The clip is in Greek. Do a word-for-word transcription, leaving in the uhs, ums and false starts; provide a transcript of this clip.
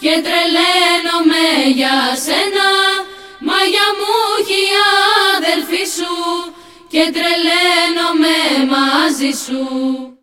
και τρελαίνομαι για σένα, μαγιά μου έχει η αδελφή σου και τρελαίνομαι μαζί σου.